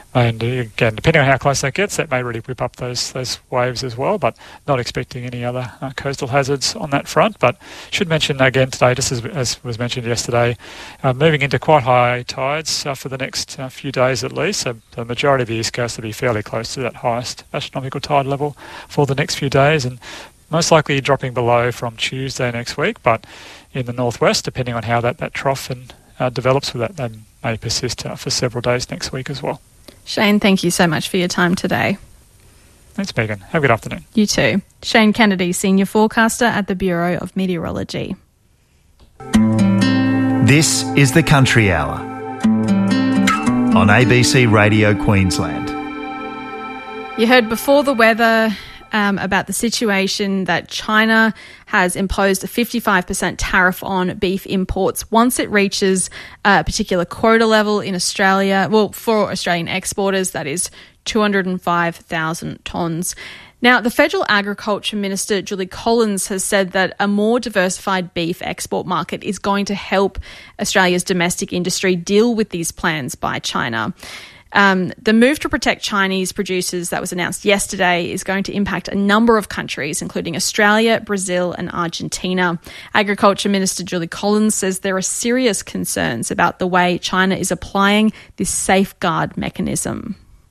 And again, depending on how close that gets, that may really whip up those those waves as well, but not expecting any other uh, coastal hazards on that front. But should mention again today, just as, as was mentioned yesterday, uh, moving into quite high tides uh, for the next uh, few days at least. So the majority of the east coast will be fairly close to that highest astronomical tide level for the next few days, and most likely dropping below from Tuesday next week. But in the northwest, depending on how that, that trough and, uh, develops with that, that may persist uh, for several days next week as well. Shane, thank you so much for your time today. Thanks, Megan. Have a good afternoon. You too. Shane Kennedy, Senior Forecaster at the Bureau of Meteorology. This is the Country Hour on A B C Radio Queensland. You heard before the weather um, about the situation that China has imposed a fifty-five percent tariff on beef imports once it reaches a particular quota level in Australia. Well, for Australian exporters, that is two hundred five thousand tonnes. Now, the Federal Agriculture Minister, Julie Collins, has said that a more diversified beef export market is going to help Australia's domestic industry deal with these plans by China. Um, the move to protect Chinese producers that was announced yesterday is going to impact a number of countries, including Australia, Brazil and Argentina. Agriculture Minister Julie Collins says there are serious concerns about the way China is applying this safeguard mechanism.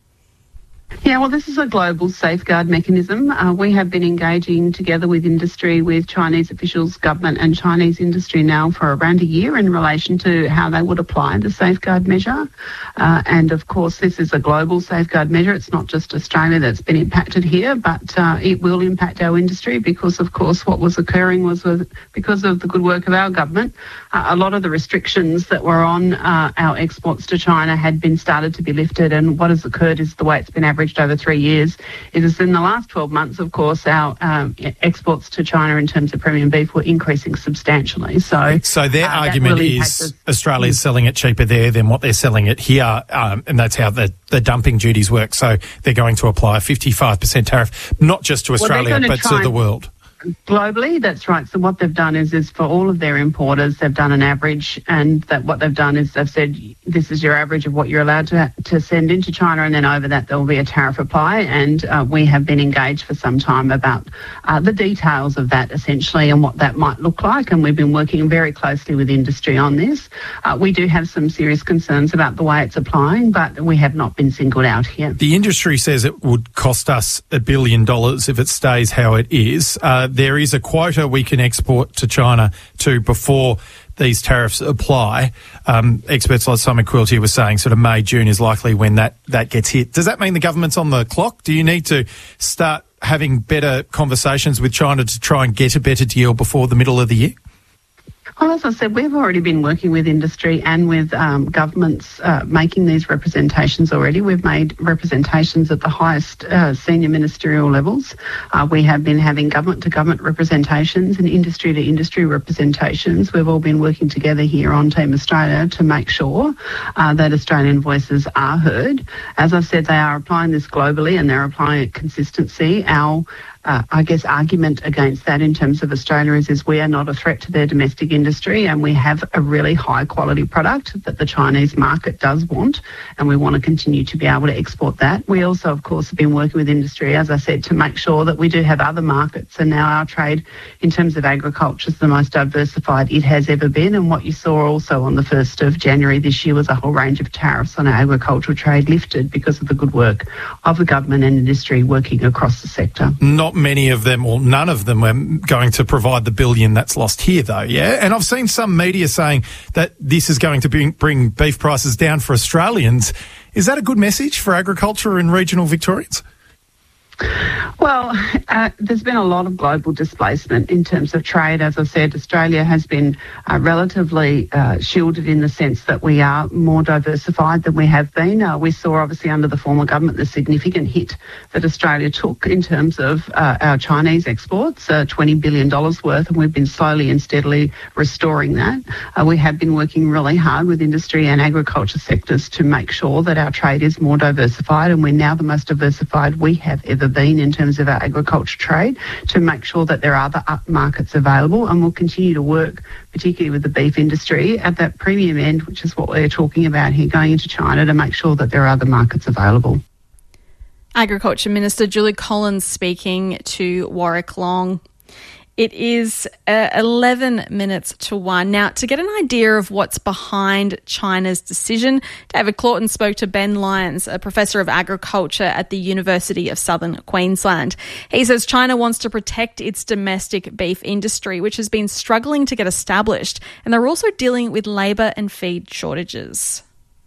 Yeah, well, this is a global safeguard mechanism. Uh, we have been engaging together with industry, with Chinese officials, government and Chinese industry now for around a year in relation to how they would apply the safeguard measure. Uh, and, of course, this is a global safeguard measure. It's not just Australia that's been impacted here, but uh, it will impact our industry because, of course, what was occurring was with, because of the good work of our government, uh, a lot of the restrictions that were on uh, our exports to China had been started to be lifted. And what has occurred is the way it's been averaged over three years is in the last twelve months, of course, our um, exports to China in terms of premium beef were increasing substantially. So, so their uh, argument really is Australia's selling it cheaper there than what they're selling it here, um, and that's how the, the dumping duties work. So they're going to apply a fifty-five percent tariff, not just to Australia, well, but to the world. Globally, that's right. So what they've done is, is for all of their importers, they've done an average, and that what they've done is they've said this is your average of what you're allowed to to send into China, and then over that there will be a tariff apply. And uh, we have been engaged for some time about uh, the details of that essentially and what that might look like, and we've been working very closely with industry on this. Uh, we do have some serious concerns about the way it's applying, but we have not been singled out here. The industry says it would cost us a billion dollars if it stays how it is. Uh, there is a quota we can export to China to before these tariffs apply. Um, experts like Simon Quilty were saying sort of May, June is likely when that, that gets hit. Does that mean the government's on the clock? Do you need to start having better conversations with China to try and get a better deal before the middle of the year? Well, as I said, we've already been working with industry and with um, governments uh, making these representations already. We've made representations at the highest uh, senior ministerial levels. Uh, we have been having government-to-government representations and industry-to-industry representations. We've all been working together here on Team Australia to make sure uh, that Australian voices are heard. As I said, they are applying this globally and they're applying it consistency. Our Uh, I guess, argument against that in terms of Australia is, is we are not a threat to their domestic industry, and we have a really high-quality product that the Chinese market does want, and we want to continue to be able to export that. We also, of course, have been working with industry, as I said, to make sure that we do have other markets, and now our trade in terms of agriculture is the most diversified it has ever been, and what you saw also on the first of January this year was a whole range of tariffs on our agricultural trade lifted because of the good work of the government and industry working across the sector. Not many of them, or none of them, are going to provide the billion that's lost here, though, yeah? And I've seen some media saying that this is going to bring, bring beef prices down for Australians. Is that a good message for agriculture and regional Victorians? Well, uh, there's been a lot of global displacement in terms of trade. As I said, Australia has been uh, relatively uh, shielded in the sense that we are more diversified than we have been. Uh, we saw, obviously, under the former government, the significant hit that Australia took in terms of uh, our Chinese exports, uh, twenty billion dollars worth, and we've been slowly and steadily restoring that. Uh, we have been working really hard with industry and agriculture sectors to make sure that our trade is more diversified, and we're now the most diversified we have ever ever been in terms of our agriculture trade, to make sure that there are other markets available, and we'll continue to work, particularly with the beef industry, at that premium end, which is what we're talking about here, going into China, to make sure that there are other markets available. Agriculture Minister Julie Collins speaking to Warwick Long. It is uh, eleven minutes to one. Now, to get an idea of what's behind China's decision, David Claughton spoke to Ben Lyons, a professor of agriculture at the University of Southern Queensland. He says China wants to protect its domestic beef industry, which has been struggling to get established, and they're also dealing with labour and feed shortages.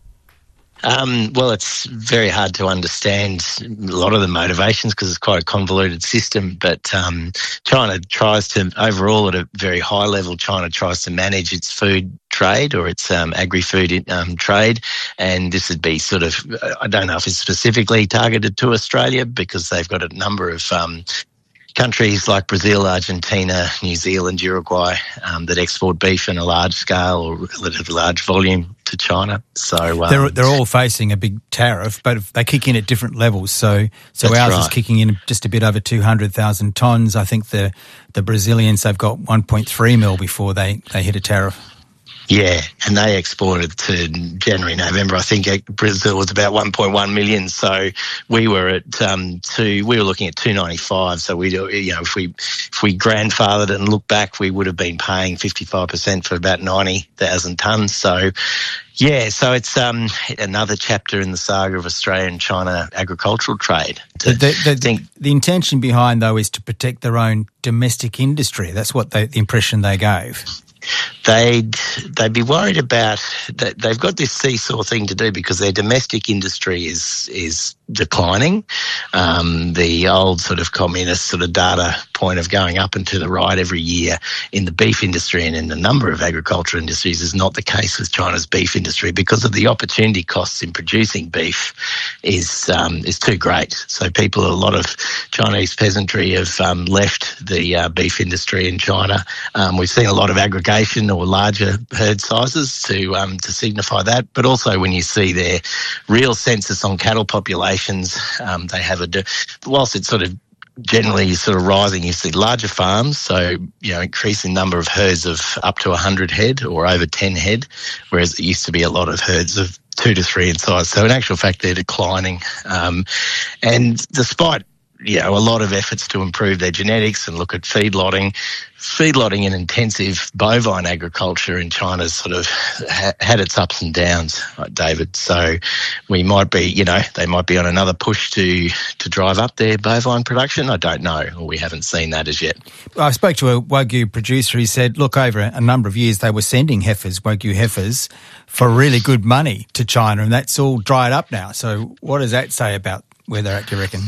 Um, well, it's very hard to understand a lot of the motivations because it's quite a convoluted system. But um, China tries to, overall at a very high level, China tries to manage its food trade or its um, agri-food um, trade. And this would be sort of, I don't know if it's specifically targeted to Australia because they've got a number of um, countries like Brazil, Argentina, New Zealand, Uruguay um, that export beef in a large scale or relatively large volume to China. So um, they're they're all facing a big tariff, but they kick in at different levels. So so ours right. is kicking in just a bit over two hundred thousand tonnes. I think the the Brazilians, they've got one point three mil before they, they hit a tariff. Yeah, and they exported to January, November. I think Brazil was about one point one million. So we were at um, two. We were looking at two ninety five. So we, you know, if we if we grandfathered it and look back, we would have been paying fifty five percent for about ninety thousand tonnes. So yeah, so it's um, another chapter in the saga of Australia and China agricultural trade. The, the, the, the intention behind though is to protect their own domestic industry. That's what they, the impression they gave. They'd they'd be worried about that. They've got this seesaw thing to do because their domestic industry is is declining. Um, the old sort of communist sort of data point of going up and to the right every year in the beef industry and in a number of agricultural industries is not the case with China's beef industry because of the opportunity costs in producing beef is um, is too great. So people, a lot of Chinese peasantry have um, left the uh, beef industry in China. Um, we've seen a lot of aggregation or larger herd sizes to um, to signify that, but also when you see their real census on cattle populations, um, they have a, whilst it's sort of generally sort of rising, you see larger farms, so, you know, increasing number of herds of up to one hundred head or over ten head, whereas it used to be a lot of herds of two to three in size. So in actual fact, they're declining. Um, and despite, you know, a lot of efforts to improve their genetics and look at feedlotting, feedlotting and intensive bovine agriculture in China's sort of ha- had its ups and downs, right, David. So we might be, you know, they might be on another push to to drive up their bovine production. I don't know, or we haven't seen that as yet. I spoke to a Wagyu producer. He said, look, over a number of years they were sending heifers, Wagyu heifers, for really good money to China, and that's all dried up now. So what does that say about where they're at, do you reckon?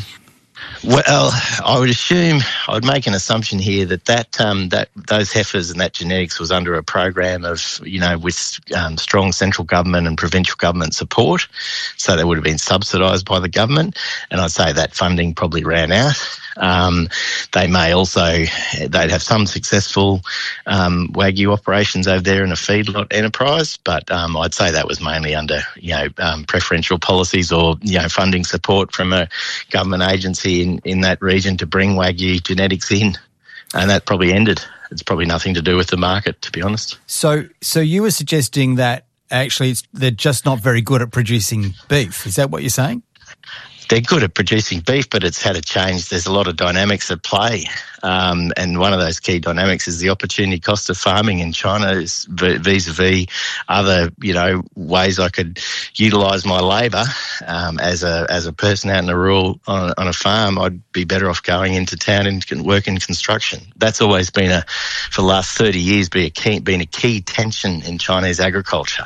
Well, I would assume, I would make an assumption here that that, um, that those heifers and that genetics was under a program of, you know, with um, strong central government and provincial government support. So they would have been subsidised by the government. And I'd say that funding probably ran out. Um, they may also, they'd have some successful um, Wagyu operations over there in a feedlot enterprise, but um, I'd say that was mainly under, you know, um, preferential policies or, you know, funding support from a government agency in, in that region to bring Wagyu genetics in, and that probably ended. It's probably nothing to do with the market, to be honest. So, so you were suggesting that actually it's, they're just not very good at producing beef. Is that what you're saying? They're good at producing beef, but it's had a change. There's a lot of dynamics at play. Um, and one of those key dynamics is the opportunity cost of farming in China is vis-a-vis other, you know, ways I could utilise my labour. Um, as a as a person out in the rural on a, on a farm, I'd be better off going into town and work in construction. That's always been a, for the last thirty years, been a key, been a key tension in Chinese agriculture.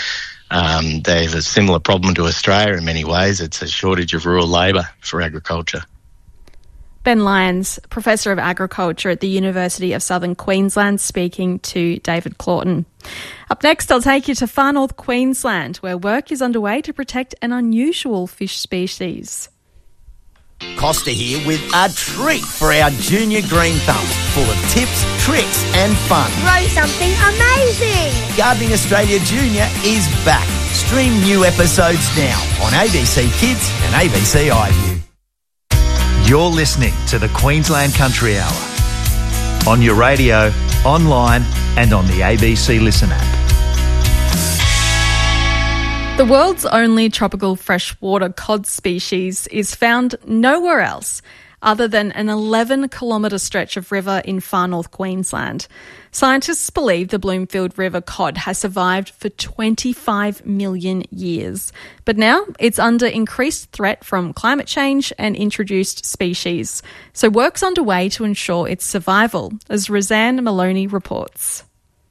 Um, they have a similar problem to Australia in many ways. It's a shortage of rural labour for agriculture. Ben Lyons, Professor of Agriculture at the University of Southern Queensland, speaking to David Claughton. Up next, I'll take you to far north Queensland, where work is underway to protect an unusual fish species. Costa here with a treat for our junior green thumb, full of tips, tricks and fun. Grow something amazing! Gardening Australia Junior is back. Stream new episodes now on A B C Kids and A B C iView. You're listening to the Queensland Country Hour on your radio, online and on the A B C Listen app. The world's only tropical freshwater cod species is found nowhere else other than an eleven kilometre stretch of river in far north Queensland. Scientists believe the Bloomfield River cod has survived for twenty-five million years, but now it's under increased threat from climate change and introduced species. So work's underway to ensure its survival, as Roseanne Maloney reports.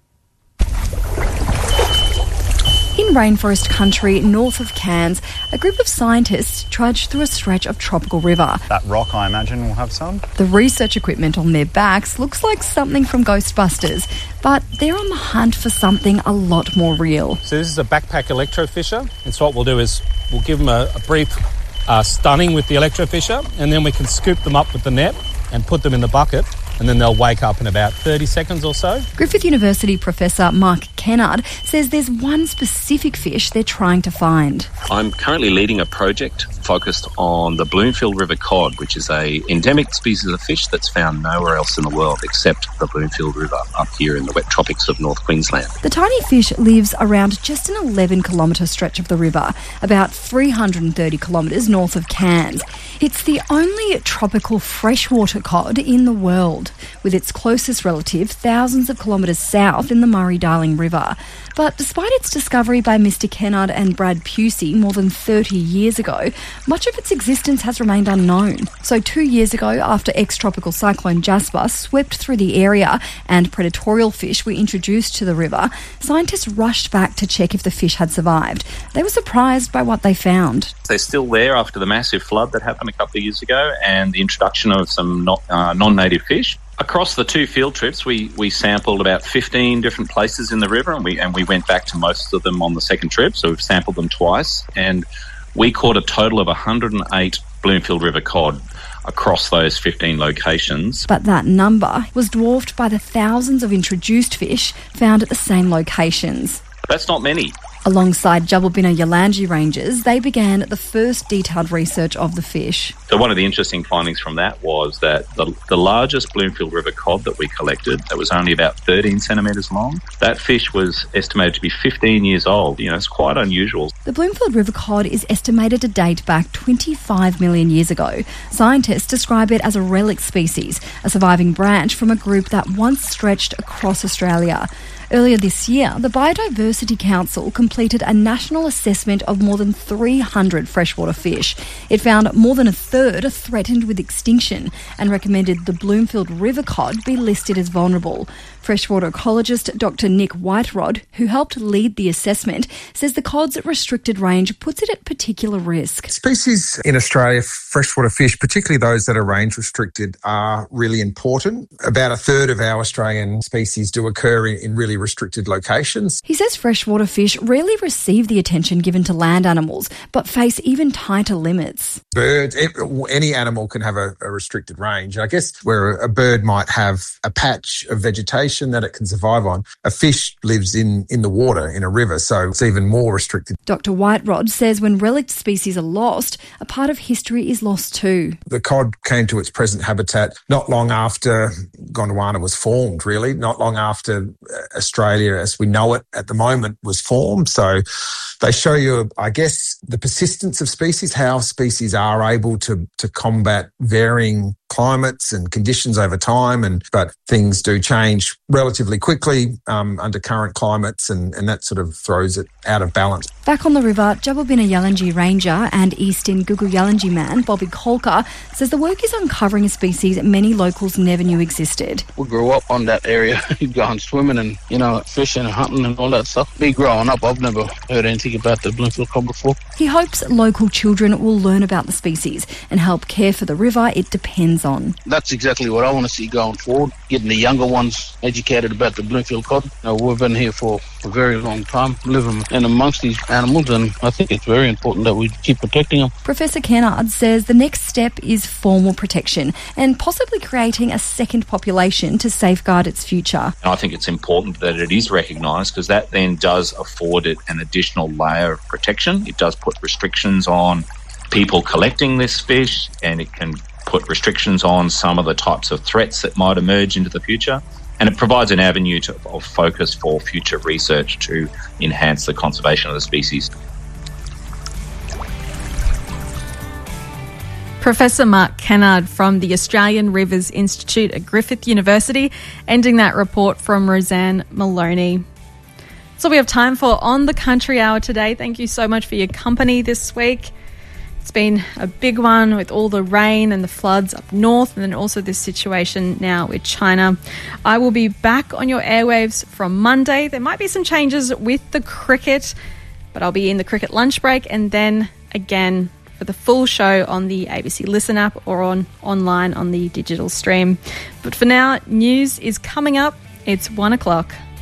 In rainforest country north of Cairns, a group of scientists trudged through a stretch of tropical river. That rock, I imagine, will have some. The research equipment on their backs looks like something from Ghostbusters, but they're on the hunt for something a lot more real. So this is a backpack electrofisher, and so what we'll do is we'll give them a, a brief uh, stunning with the electrofisher, and then we can scoop them up with the net and put them in the bucket, and then they'll wake up in about thirty seconds or so. Griffith University professor Mark Kennard says there's one specific fish they're trying to find. I'm currently leading a project focused on the Bloomfield River cod, which is a endemic species of fish that's found nowhere else in the world except the Bloomfield River up here in the wet tropics of North Queensland. The tiny fish lives around just an eleven kilometre stretch of the river, about three hundred thirty kilometres north of Cairns. It's the only tropical freshwater cod in the world, with its closest relative thousands of kilometres south in the Murray-Darling River. But despite its discovery by Mister Kennard and Brad Pusey more than thirty years ago, much of its existence has remained unknown. So two years ago, after ex-tropical cyclone Jasper swept through the area and predatory fish were introduced to the river, scientists rushed back to check if the fish had survived. They were surprised by what they found. They're still there after the massive flood that happened a couple of years ago and the introduction of some not, uh, non-native fish. Across the two field trips, we, we sampled about fifteen different places in the river, and we and we went back to most of them on the second trip, so we've sampled them twice, and we caught a total of one hundred eight Bloomfield River cod across those fifteen locations. But that number was dwarfed by the thousands of introduced fish found at the same locations. That's not many. Alongside Jubbulbinna Yalanji Rangers, they began the first detailed research of the fish. So one of the interesting findings from that was that the, the largest Bloomfield River cod that we collected, that was only about thirteen centimetres long, that fish was estimated to be fifteen years old. You know, it's quite unusual. The Bloomfield River cod is estimated to date back twenty-five million years ago. Scientists describe it as a relic species, a surviving branch from a group that once stretched across Australia. Earlier this year, the Biodiversity Council completed a national assessment of more than three hundred freshwater fish. It found more than a third are threatened with extinction and recommended the Bloomfield River cod be listed as vulnerable. Freshwater ecologist Doctor Nick Whiterod, who helped lead the assessment, says the cod's restricted range puts it at particular risk. Species in Australia, freshwater fish, particularly those that are range restricted, are really important. About a third of our Australian species do occur in, in really restricted locations. He says freshwater fish rarely receive the attention given to land animals, but face even tighter limits. Birds, any animal can have a, a restricted range. I guess where a bird might have a patch of vegetation that it can survive on, a fish lives in, in the water, in a river, so it's even more restricted. Doctor Whiterod says when relict species are lost, a part of history is lost too. The cod came to its present habitat not long after Gondwana was formed, really, not long after Australia as we know it at the moment was formed. So they show you, I guess, the persistence of species, how species are able to, to combat varying climates and conditions over time, and but things do change relatively quickly um, under current climates, and, and that sort of throws it out of balance. Back on the river, Jubbulbinna Yalanji Ranger and Eastern Gugu Yalanji man Bobby Kolka says the work is uncovering a species many locals never knew existed. We grew up on that area, going swimming and, you know, fishing and hunting and all that stuff. Me growing up, I've never heard anything about the Bloomfield cod before. He hopes local children will learn about the species and help care for the river it depends on. That's exactly what I want to see going forward, getting the younger ones educated about the Bloomfield cod. You know, we've been here for a very long time, living in amongst these animals, and I think it's very important that we keep protecting them. Professor Kennard says the next step is formal protection and possibly creating a second population to safeguard its future. And I think it's important that it is recognised, because that then does afford it an additional layer of protection. It does put restrictions on people collecting this fish, and it can put restrictions on some of the types of threats that might emerge into the future. And it provides an avenue to, of focus for future research to enhance the conservation of the species. Professor Mark Kennard from the Australian Rivers Institute at Griffith University, ending that report from Roseanne Maloney. So we have time for On the Country Hour today. Thank you so much for your company this week. It's been a big one with all the rain and the floods up north, and then also this situation now with China. I will be back on your airwaves from Monday. There might be some changes with the cricket, but I'll be in the cricket lunch break and then again for the full show on the A B C Listen app or on online on the digital stream. But for now, news is coming up. It's one o'clock.